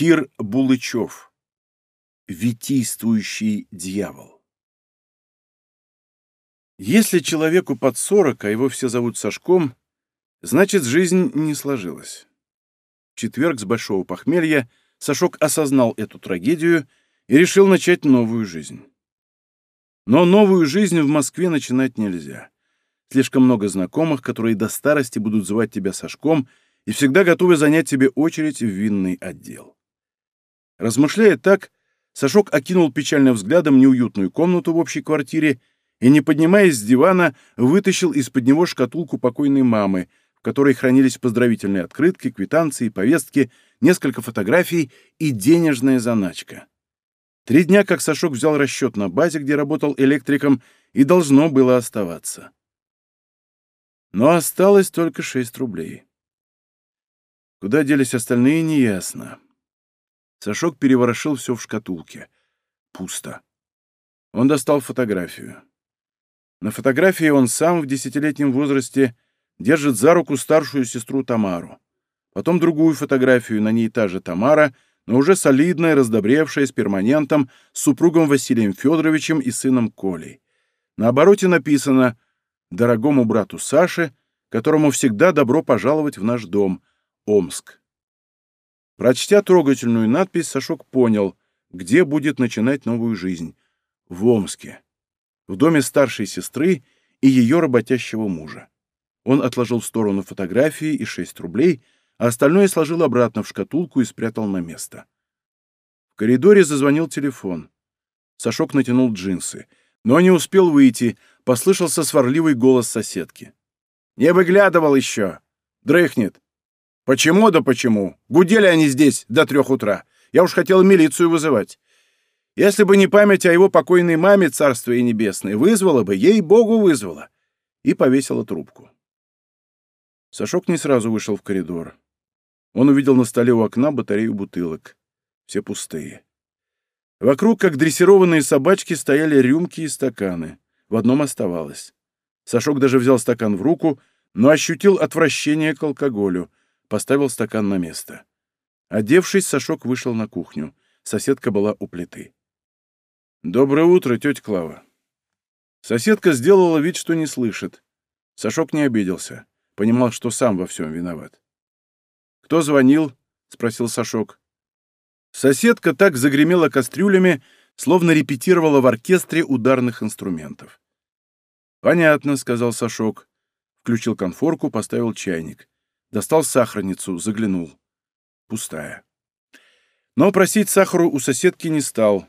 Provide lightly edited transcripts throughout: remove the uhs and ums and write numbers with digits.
Кир Булычев. Витийствующий дьявол. Если человеку под 40, а его все зовут Сашком, значит, жизнь не сложилась. В четверг с большого похмелья Сашок осознал эту трагедию и решил начать новую жизнь. Но новую жизнь в Москве начинать нельзя. Слишком много знакомых, которые до старости будут звать тебя Сашком и всегда готовы занять тебе очередь в винный отдел. Размышляя так, Сашок окинул печальным взглядом неуютную комнату в общей квартире и, не поднимаясь с дивана, вытащил из-под него шкатулку покойной мамы, в которой хранились поздравительные открытки, квитанции, повестки, несколько фотографий и денежная заначка. 3 дня, как Сашок взял расчет на базе, где работал электриком, и должно было оставаться. Но осталось только 6 рублей. Куда делись остальные, неясно. Сашок переворошил все в шкатулке. Пусто. Он достал фотографию. На фотографии он сам в 10-летнем возрасте держит за руку старшую сестру Тамару. Потом другую фотографию, на ней та же Тамара, но уже солидная, раздобревшая, с перманентом, с супругом Василием Федоровичем и сыном Колей. На обороте написано «Дорогому брату Саше, которому всегда добро пожаловать в наш дом, Омск». Прочтя трогательную надпись, Сашок понял, где будет начинать новую жизнь. В Омске. В доме старшей сестры и ее работящего мужа. Он отложил в сторону фотографии и 6 рублей, а остальное сложил обратно в шкатулку и спрятал на место. В коридоре зазвонил телефон. Сашок натянул джинсы. Но не успел выйти, послышался сварливый голос соседки. «Не выглядывал еще! Дрыхнет! Почему да почему? Гудели они здесь до 3 утра. Я уж хотел милицию вызывать. Если бы не память о его покойной маме, царство ей небесное, вызвала бы, ей-богу, вызвала!» И повесила трубку. Сашок не сразу вышел в коридор. Он увидел на столе у окна батарею бутылок. Все пустые. Вокруг, как дрессированные собачки, стояли рюмки и стаканы. В одном оставалось. Сашок даже взял стакан в руку, но ощутил отвращение к алкоголю. Поставил стакан на место. Одевшись, Сашок вышел на кухню. Соседка была у плиты. «Доброе утро, тетя Клава». Соседка сделала вид, что не слышит. Сашок не обиделся. Понимал, что сам во всем виноват. «Кто звонил?» — спросил Сашок. Соседка так загремела кастрюлями, словно репетировала в оркестре ударных инструментов. «Понятно», — сказал Сашок. Включил конфорку, поставил чайник. Достал сахарницу, заглянул. Пустая. Но просить сахару у соседки не стал.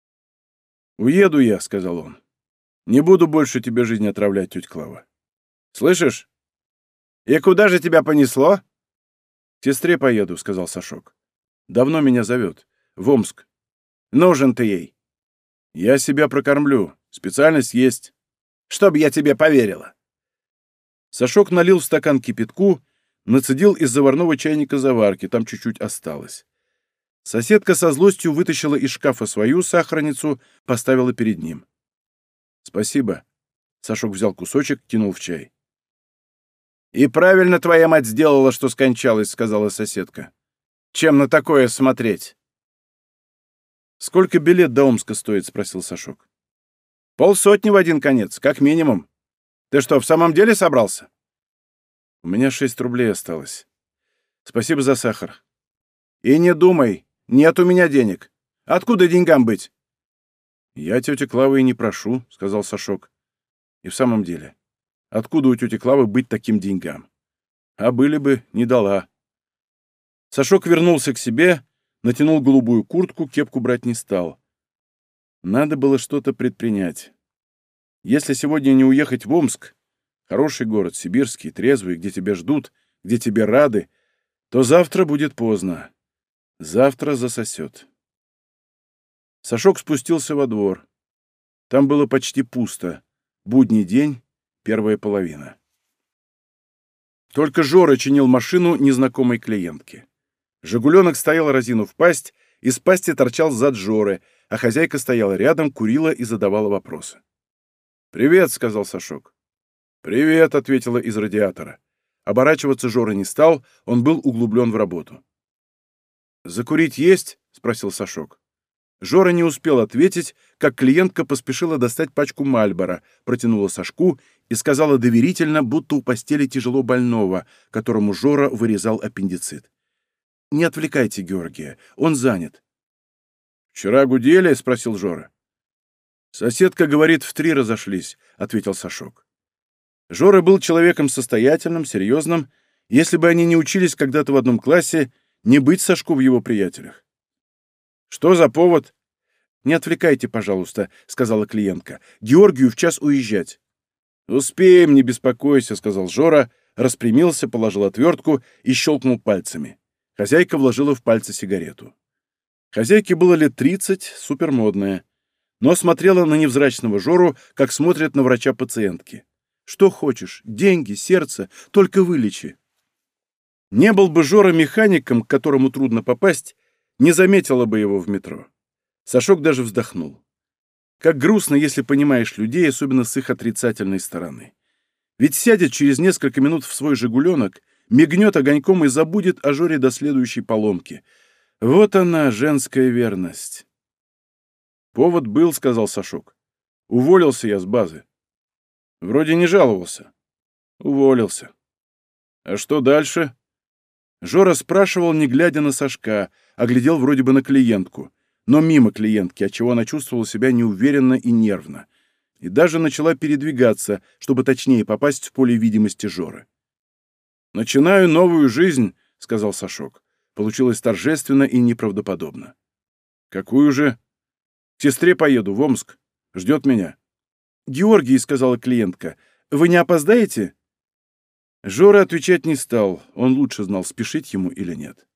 «Уеду я», — сказал он. «Не буду больше тебе жизнь отравлять, тетя Клава. Слышишь?» «И куда же тебя понесло?» «К сестре поеду», — сказал Сашок. «Давно меня зовет. В Омск. Нужен ты ей». «Я себя прокормлю. Специальность есть». «Чтоб я тебе поверила». Сашок налил в стакан кипятку, нацедил из заварного чайника заварки, там чуть-чуть осталось. Соседка со злостью вытащила из шкафа свою сахарницу, поставила перед ним. «Спасибо». Сашок взял кусочек, кинул в чай. «И правильно твоя мать сделала, что скончалась», — сказала соседка. «Чем на такое смотреть?» «Сколько билет до Омска стоит?» — спросил Сашок. «500 в один конец, как минимум. Ты что, в самом деле собрался?» «У меня 6 рублей осталось. Спасибо за сахар». «И не думай, нет у меня денег. Откуда деньгам быть?» «Я тетя Клавы и не прошу», — сказал Сашок. «И в самом деле, откуда у тети Клавы быть таким деньгам? А были бы, не дала». Сашок вернулся к себе, натянул голубую куртку, кепку брать не стал. Надо было что-то предпринять. Если сегодня не уехать в Омск, хороший город, сибирский, трезвый, где тебя ждут, где тебе рады, то завтра будет поздно. Завтра засосет. Сашок спустился во двор. Там было почти пусто. Будний день, первая половина. Только Жора чинил машину незнакомой клиентки. «Жигуленок» стоял разинув пасть, из пасти торчал зад Жоры, а хозяйка стояла рядом, курила и задавала вопросы. «Привет», — сказал Сашок. «Привет», — ответила из радиатора. Оборачиваться Жора не стал, он был углублен в работу. «Закурить есть?» — спросил Сашок. Жора не успел ответить, как клиентка поспешила достать пачку Мальбора, протянула Сашку и сказала доверительно, будто у постели тяжело больного, которому Жора вырезал аппендицит. «Не отвлекайте Георгия, он занят». «Вчера гудели?» — спросил Жора. «Соседка говорит, в 3 разошлись», — ответил Сашок. Жора был человеком состоятельным, серьезным. Если бы они не учились когда-то в одном классе, не быть Сашку в его приятелях. «Что за повод?» «Не отвлекайте, пожалуйста», — сказала клиентка. «Георгию в час уезжать». «Успеем, не беспокойся», — сказал Жора, распрямился, положил отвертку и щелкнул пальцами. Хозяйка вложила в пальцы сигарету. Хозяйке было лет 30, супермодная, но смотрела на невзрачного Жору, как смотрят на врача пациентки. «Что хочешь? Деньги, сердце, только вылечи». Не был бы Жора механиком, к которому трудно попасть, не заметила бы его в метро. Сашок даже вздохнул. Как грустно, если понимаешь людей, особенно с их отрицательной стороны. Ведь сядет через несколько минут в свой «Жигуленок», мигнет огоньком и забудет о Жоре до следующей поломки. Вот она, женская верность. «Повод был», — сказал Сашок. «Уволился я с базы». «Вроде не жаловался». «Уволился». «А что дальше?» Жора спрашивал, не глядя на Сашка, а глядел вроде бы на клиентку, но мимо клиентки, отчего она чувствовала себя неуверенно и нервно, и даже начала передвигаться, чтобы точнее попасть в поле видимости Жоры. «Начинаю новую жизнь», — сказал Сашок. Получилось торжественно и неправдоподобно. «Какую же?» «К сестре поеду, в Омск. Ждет меня». «Георгий», — сказала клиентка, — «вы не опоздаете?» Жора отвечать не стал, он лучше знал, спешить ему или нет.